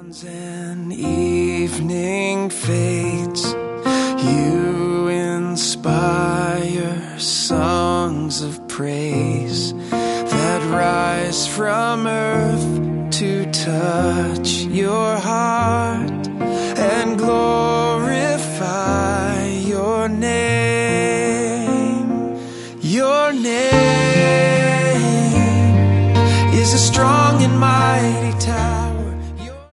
And evening fades, you inspire songs of praise that rise from earth to touch your heart and glorify your name. Your name is a strong and mighty tower.